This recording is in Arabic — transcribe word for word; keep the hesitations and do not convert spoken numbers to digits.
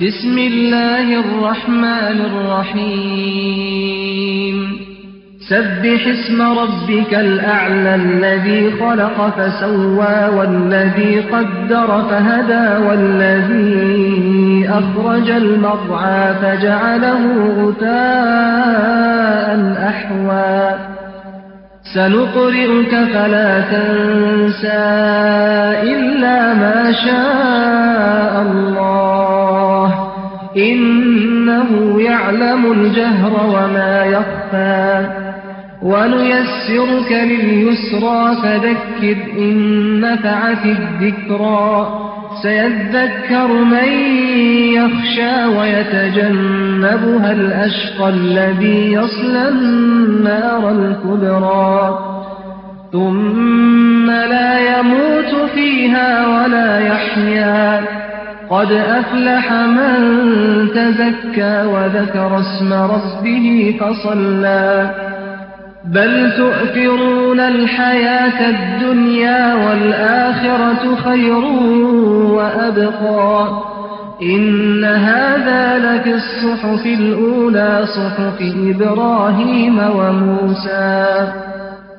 بسم الله الرحمن الرحيم سبح اسم ربك الأعلى الذي خلق فسوى والذي قدر فهدى والذي أخرج المرعى فجعله غثاء أحوى سنقرئك فلا تنسى إلا ما شاء الله إنه يعلم الجهر وما يخفى ونيسرك لليسرى فذكر إن نفعت الذكرى سيذكر من يخشى ويتجنبها الأشقى الذي يصلى النار الكبرى ثم لا يموت فيها ولا يحيا قد أفلح من تزكى وذكر اسم ربه فصلى بل تؤثرون الحياة الدنيا والآخرة خير وأبقى إن هذا لفي الصحف الأولى صحف إبراهيم وموسى